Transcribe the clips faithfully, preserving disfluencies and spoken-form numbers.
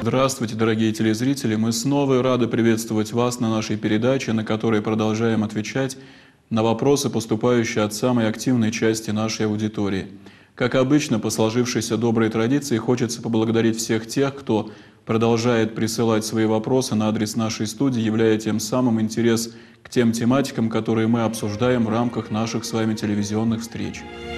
Здравствуйте, дорогие телезрители! Мы снова рады приветствовать вас на нашей передаче, на которой продолжаем отвечать на вопросы, поступающие от самой активной части нашей аудитории. Как обычно, по сложившейся доброй традиции, хочется поблагодарить всех тех, кто продолжает присылать свои вопросы на адрес нашей студии, являя тем самым интерес к тем тематикам, которые мы обсуждаем в рамках наших с вами телевизионных встреч.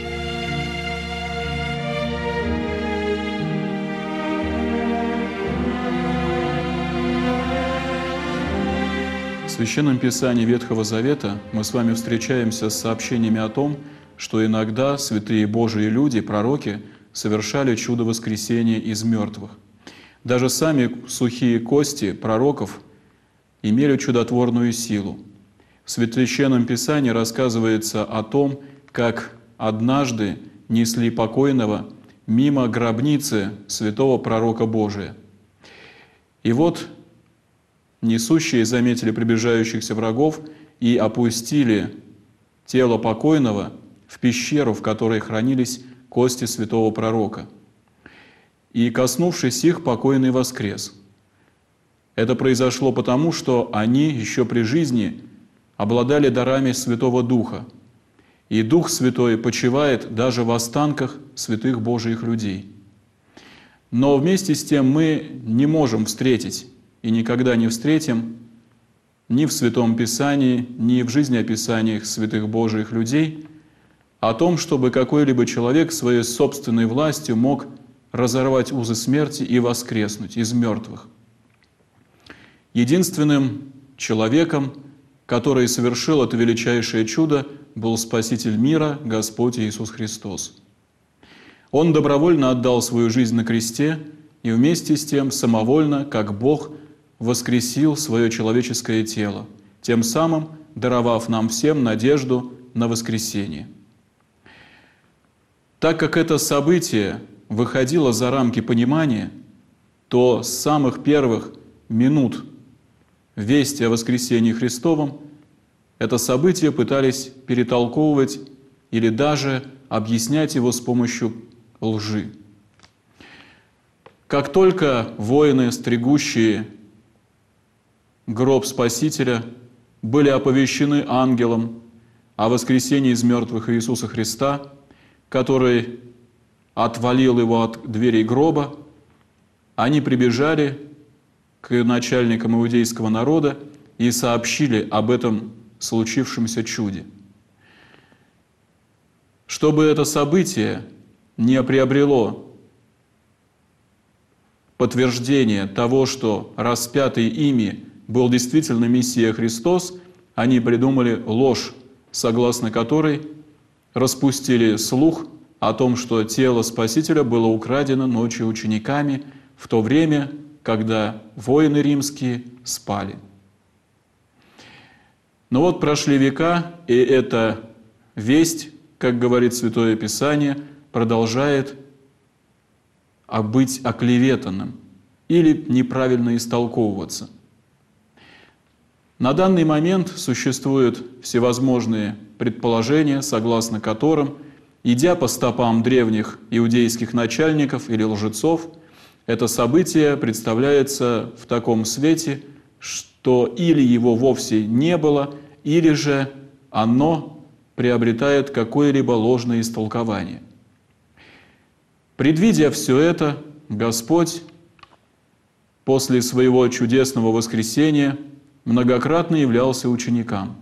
В Священном Писании Ветхого Завета мы с вами встречаемся с сообщениями о том, что иногда святые Божии люди, пророки, совершали чудо воскресения из мертвых. Даже сами сухие кости пророков имели чудотворную силу. В Священном Писании рассказывается о том, как однажды несли покойного мимо гробницы святого пророка Божия. И вот несущие заметили приближающихся врагов и опустили тело покойного в пещеру, в которой хранились кости святого пророка. И, коснувшись их, покойный воскрес. Это произошло потому, что они еще при жизни обладали дарами Святого Духа. И Дух Святой почивает даже в останках святых Божиих людей. Но вместе с тем мы не можем встретить и никогда не встретим ни в Святом Писании, ни в жизнеописаниях святых Божиих людей о том, чтобы какой-либо человек своей собственной властью мог разорвать узы смерти и воскреснуть из мертвых. Единственным человеком, который совершил это величайшее чудо, был Спаситель мира, Господь Иисус Христос. Он добровольно отдал свою жизнь на кресте и вместе с тем самовольно, как Бог, воскресил свое человеческое тело, тем самым даровав нам всем надежду на воскресение. Так как это событие выходило за рамки понимания, то с самых первых минут вести о воскресении Христовом это событие пытались перетолковывать или даже объяснять его с помощью лжи. Как только воины, стригущие гроб Спасителя, были оповещены ангелом о воскресении из мертвых Иисуса Христа, который отвалил его от дверей гроба, они прибежали к начальникам иудейского народа и сообщили об этом случившемся чуде. Чтобы это событие не приобрело подтверждение того, что распятый ими был действительно Мессия Христос, они придумали ложь, согласно которой распустили слух о том, что тело Спасителя было украдено ночью учениками в то время, когда воины римские спали. Но вот прошли века, и эта весть, как говорит Святое Писание, продолжает быть оклеветанным или неправильно истолковываться. На данный момент существуют всевозможные предположения, согласно которым, идя по стопам древних иудейских начальников или лжецов, это событие представляется в таком свете, что или его вовсе не было, или же оно приобретает какое-либо ложное истолкование. Предвидя все это, Господь после своего чудесного воскресения многократно являлся ученикам.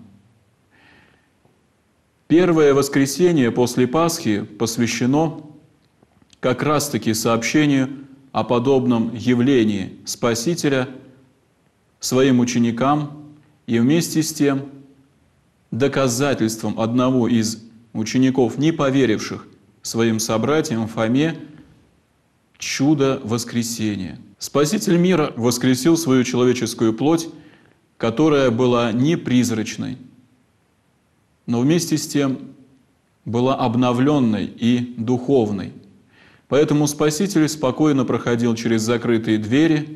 Первое воскресение после Пасхи посвящено как раз-таки сообщению о подобном явлении Спасителя своим ученикам и вместе с тем доказательством одного из учеников, не поверивших своим собратьям Фоме, чудо воскресения. Спаситель мира воскресил свою человеческую плоть, которая была не призрачной, но вместе с тем была обновленной и духовной. Поэтому Спаситель спокойно проходил через закрытые двери,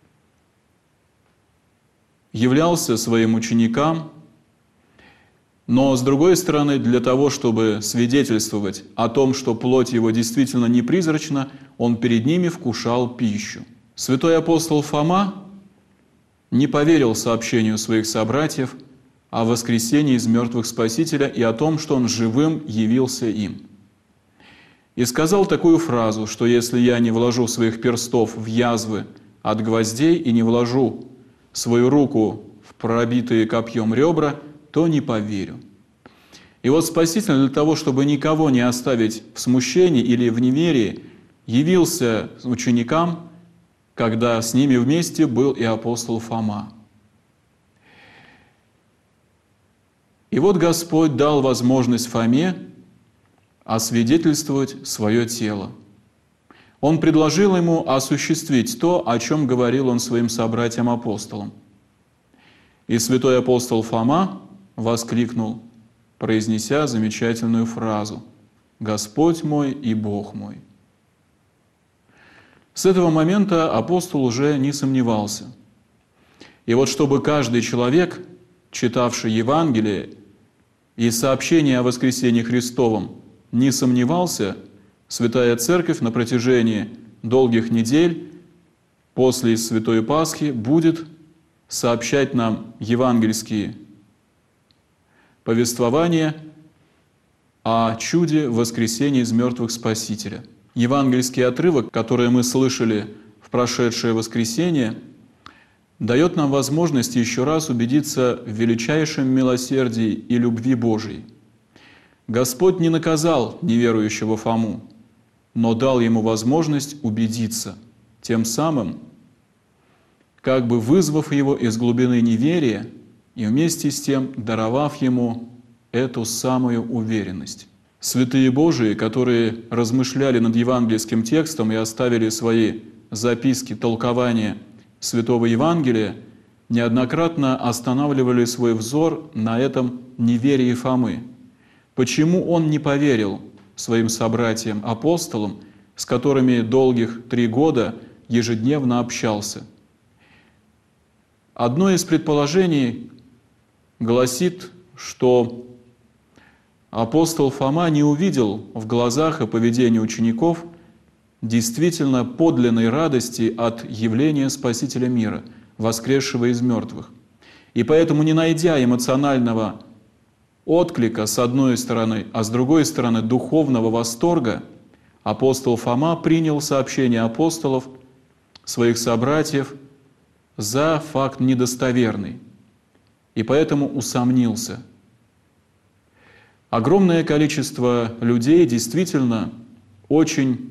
являлся своим ученикам, но, с другой стороны, для того, чтобы свидетельствовать о том, что плоть его действительно не призрачна, он перед ними вкушал пищу. Святой апостол Фома не поверил сообщению своих собратьев о воскресении из мертвых Спасителя и о том, что Он живым явился им. И сказал такую фразу, что если я не вложу своих перстов в язвы от гвоздей и не вложу свою руку в пробитые копьем ребра, то не поверю. И вот Спаситель для того, чтобы никого не оставить в смущении или в неверии, явился ученикам, когда с ними вместе был и апостол Фома. И вот Господь дал возможность Фоме освидетельствовать свое тело. Он предложил ему осуществить то, о чем говорил он своим собратьям-апостолам. И святой апостол Фома воскликнул, произнеся замечательную фразу: «Господь мой и Бог мой». С этого момента апостол уже не сомневался. И вот чтобы каждый человек, читавший Евангелие и сообщение о воскресении Христовом, не сомневался, Святая Церковь на протяжении долгих недель после Святой Пасхи будет сообщать нам евангельские повествования о чуде воскресения из мертвых Спасителя. Евангельский отрывок, который мы слышали в прошедшее воскресенье, дает нам возможность еще раз убедиться в величайшем милосердии и любви Божией. Господь не наказал неверующего Фому, но дал ему возможность убедиться, тем самым как бы вызвав его из глубины неверия и вместе с тем даровав ему эту самую уверенность. Святые Божии, которые размышляли над евангельским текстом и оставили свои записки толкования Святого Евангелия, неоднократно останавливали свой взор на этом неверии Фомы. Почему он не поверил своим собратьям-апостолам, с которыми долгих три года ежедневно общался? Одно из предположений гласит, что апостол Фома не увидел в глазах и поведении учеников действительно подлинной радости от явления Спасителя мира, воскресшего из мертвых. И поэтому, не найдя эмоционального отклика с одной стороны, а с другой стороны духовного восторга, апостол Фома принял сообщение апостолов, своих собратьев, за факт недостоверный, и поэтому усомнился. Огромное количество людей действительно очень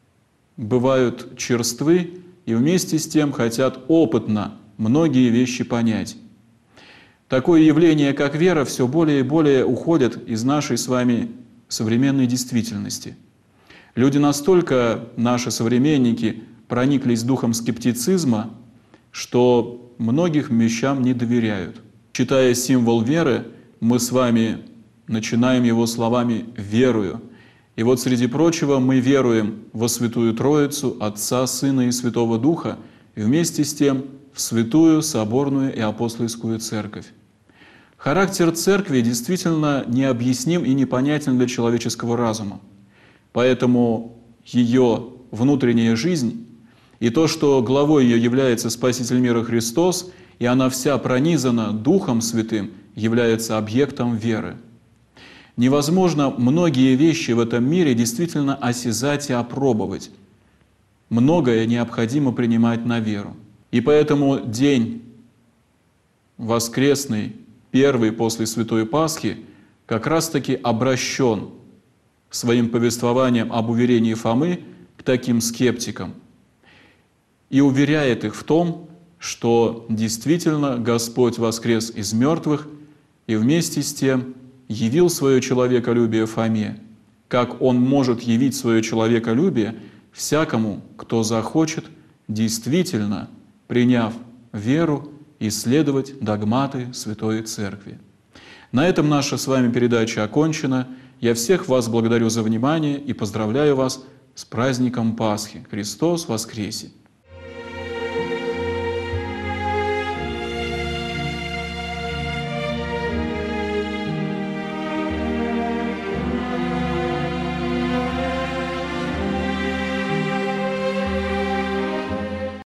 бывают черствы и вместе с тем хотят опытно многие вещи понять. Такое явление, как вера, все более и более уходит из нашей с вами современной действительности. Люди настолько, наши современники, прониклись духом скептицизма, что многих вещам не доверяют. Читая символ веры, мы с вами начинаем его словами «верую». И вот среди прочего мы веруем во Святую Троицу, Отца, Сына и Святого Духа, и вместе с тем в Святую, Соборную и Апостольскую Церковь. Характер Церкви действительно необъясним и непонятен для человеческого разума. Поэтому ее внутренняя жизнь и то, что главой ее является Спаситель мира Христос, и она вся пронизана Духом Святым, является объектом веры. Невозможно многие вещи в этом мире действительно осязать и опробовать. Многое необходимо принимать на веру. И поэтому день воскресный, первый после Святой Пасхи, как раз-таки обращен своим повествованием об уверении Фомы к таким скептикам и уверяет их в том, что действительно Господь воскрес из мертвых и вместе с тем явил свое человеколюбие Фоме, как Он может явить свое человеколюбие всякому, кто захочет, действительно приняв веру, исследовать догматы Святой Церкви. На этом наша с вами передача окончена. Я всех вас благодарю за внимание и поздравляю вас с праздником Пасхи. Христос воскресе!